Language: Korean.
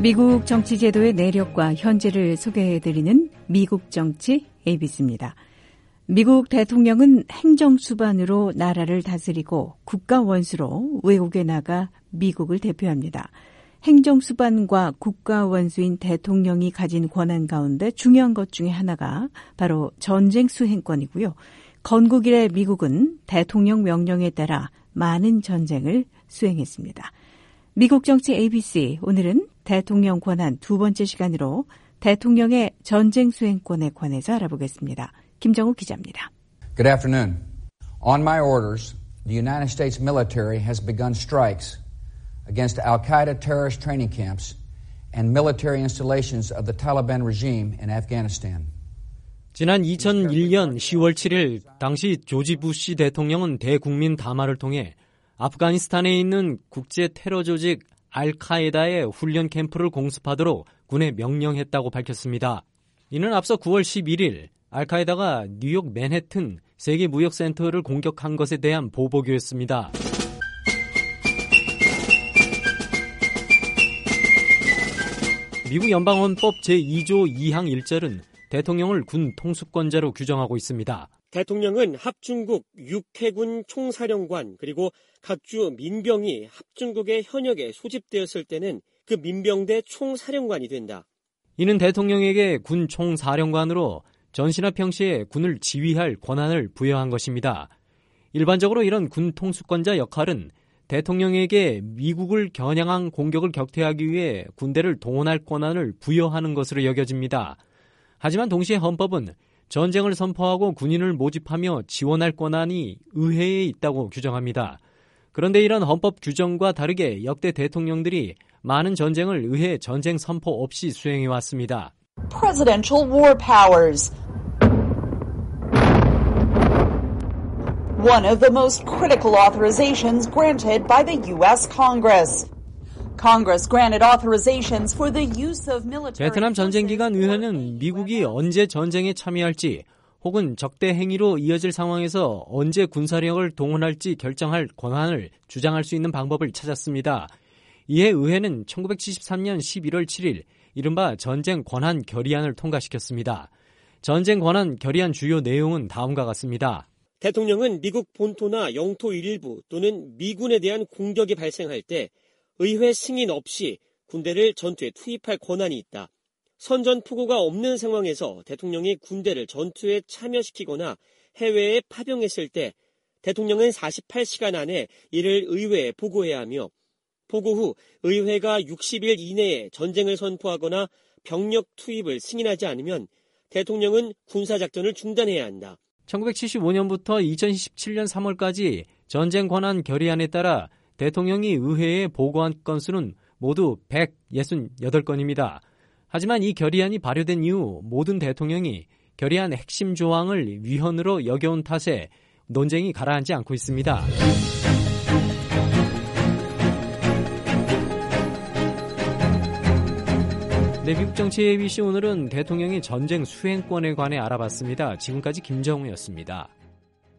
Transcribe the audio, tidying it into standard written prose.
미국 정치 제도의 내력과 현재를 소개해드리는 미국 정치 ABC입니다. 미국 대통령은 행정수반으로 나라를 다스리고 국가원수로 외국에 나가 미국을 대표합니다. 행정수반과 국가원수인 대통령이 가진 권한 가운데 중요한 것 중에 하나가 바로 전쟁 수행권이고요. 건국 이래 미국은 대통령 명령에 따라 많은 전쟁을 수행했습니다. 미국 정치 ABC, 오늘은 대통령 권한 두 번째 시간으로 대통령의 전쟁 수행권에 관해서 알아보겠습니다. 김정우 기자입니다. Good afternoon. On my orders, the United States military has begun strikes against al-Qaeda terrorist training camps and military installations of the Taliban regime in Afghanistan. 지난 2001년 10월 7일 당시 조지 부시 대통령은 대국민 담화를 통해 아프가니스탄에 있는 국제 테러 조직 알카에다의 훈련 캠프를 공습하도록 군에 명령했다고 밝혔습니다. 이는 앞서 9월 11일 알카에다가 뉴욕 맨해튼 세계무역센터를 공격한 것에 대한 보복이었습니다. 미국 연방헌법 제2조 2항 1절은 대통령을 군 통수권자로 규정하고 있습니다. 대통령은 합중국 6해군 총사령관 그리고 각주 민병이 합중국의 현역에 소집되었을 때는 그 민병대 총사령관이 된다. 이는 대통령에게 군 총사령관으로 전시나 평시에 군을 지휘할 권한을 부여한 것입니다. 일반적으로 이런 군 통수권자 역할은 대통령에게 미국을 겨냥한 공격을 격퇴하기 위해 군대를 동원할 권한을 부여하는 것으로 여겨집니다. 하지만 동시에 헌법은 전쟁을 선포하고 군인을 모집하며 지원할 권한이 의회에 있다고 규정합니다. 그런데 이런 헌법 규정과 다르게 역대 대통령들이 많은 전쟁을 의회 전쟁 선포 없이 수행해왔습니다. Presidential war powers. One of the most critical authorizations granted by the U.S. Congress. Congress granted authorizations for the use of military. 베트남 전쟁 기간 의회는 미국이 언제 전쟁에 참여할지 혹은 적대 행위로 이어질 상황에서 언제 군사력을 동원할지 결정할 권한을 주장할 수 있는 방법을 찾았습니다. 이에 의회는 1973년 11월 7일 이른바 전쟁 권한 결의안을 통과시켰습니다. 전쟁 권한 결의안 주요 내용은 다음과 같습니다. 대통령은 미국 본토나 영토 일부 또는 미군에 대한 공격이 발생할 때 의회 승인 없이 군대를 전투에 투입할 권한이 있다. 선전포고가 없는 상황에서 대통령이 군대를 전투에 참여시키거나 해외에 파병했을 때 대통령은 48시간 안에 이를 의회에 보고해야 하며 보고 후 의회가 60일 이내에 전쟁을 선포하거나 병력 투입을 승인하지 않으면 대통령은 군사작전을 중단해야 한다. 1975년부터 2017년 3월까지 전쟁 권한 결의안에 따라 대통령이 의회에 보고한 건수는 모두 168건입니다. 하지만 이 결의안이 발효된 이후 모든 대통령이 결의안 핵심 조항을 위헌으로 여겨온 탓에 논쟁이 가라앉지 않고 있습니다. 네, 미국 정치 ABC 오늘은 대통령의 전쟁 수행권에 관해 알아봤습니다. 지금까지 김정우였습니다.